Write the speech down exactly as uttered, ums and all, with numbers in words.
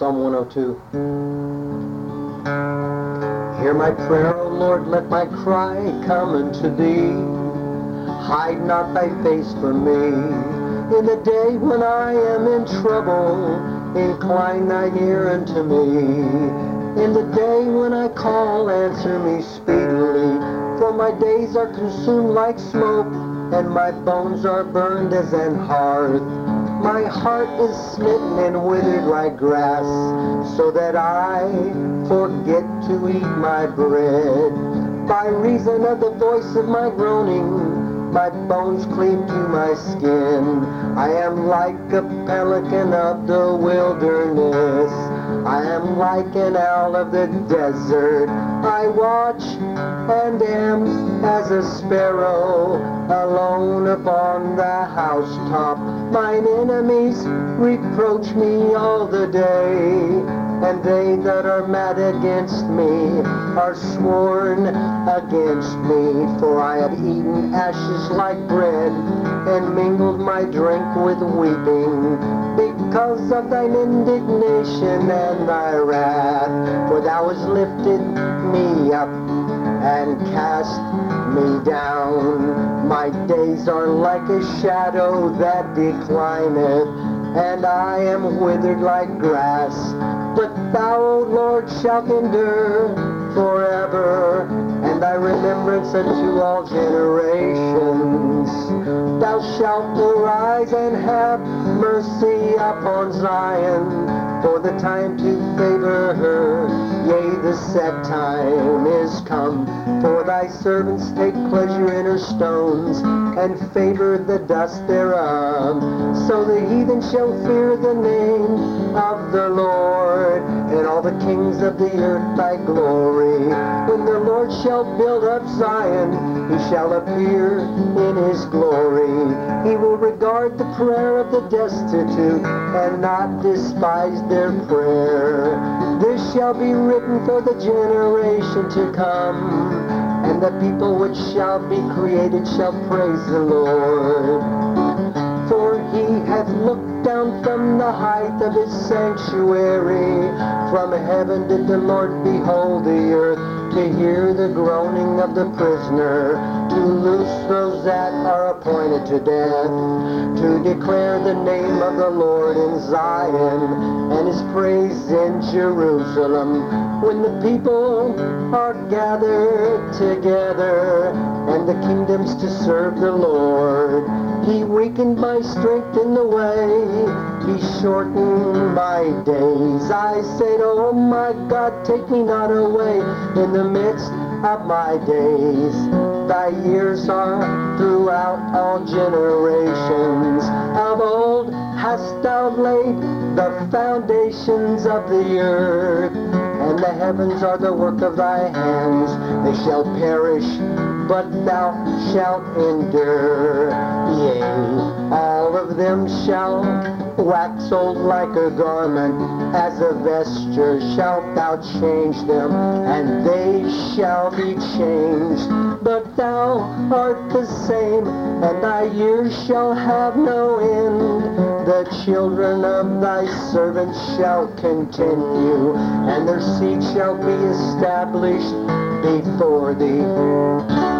Psalm one oh two. Hear my prayer, O Lord, let my cry come unto thee. Hide not thy face from me. In the day when I am in trouble, incline thine ear unto me. In the day when I call, answer me speedily. For my days are consumed like smoke, and my bones are burned as an hearth. My heart is smitten and withered like grass, so that I forget to eat my bread. By reason of the voice of my groaning, my bones cleave to my skin. I am like a pelican of the wilderness. I am like an owl of the desert. I watch and am as a sparrow alone upon the housetop. Mine enemies reproach me all the day, and they that are mad against me are sworn against me. For I have eaten ashes like bread, and mingled my drink with weeping, because of thine indignation and thy wrath. For thou hast lifted me up and cast me down. My days are like a shadow that declineth, and I am withered like grass. But thou, O Lord, shalt endure forever, and thy remembrance unto all generations. Thou shalt arise and have mercy upon Zion, for the time to favor her. Yea, the set time is come, for thy servants take pleasure in her stones, and favor the dust thereof. So the heathen shall fear the name of the Lord, and all the kings of the earth thy glory. When the Lord shall build up Zion, he shall appear in his glory. He will regard the prayer of the destitute, and not despise their prayer. This shall be written for the generation to come, and the people which shall be created shall praise the Lord. For he hath looked down from the height of his sanctuary. From heaven did the Lord behold the earth, to hear the groaning of the prisoner, to loose those that are appointed to death, to declare the name of the Lord in Zion, and his praise in Jerusalem. When the people are gathered together, and the kingdoms to serve the Lord. He weakened my strength in the way, he shortened my days. I said, oh my God, take me not away in the midst of my days. Thy years are throughout all generations. Of old hast thou laid the foundations of the earth, and the heavens are the work of thy hands. They shall perish, but thou shalt endure. Yea, all of them shall wax old like a garment, as a vesture shalt thou change them, and they shall be changed. But thou art the same, and thy years shall have no end. The children of thy servants shall continue, and their seed shall be established before thee.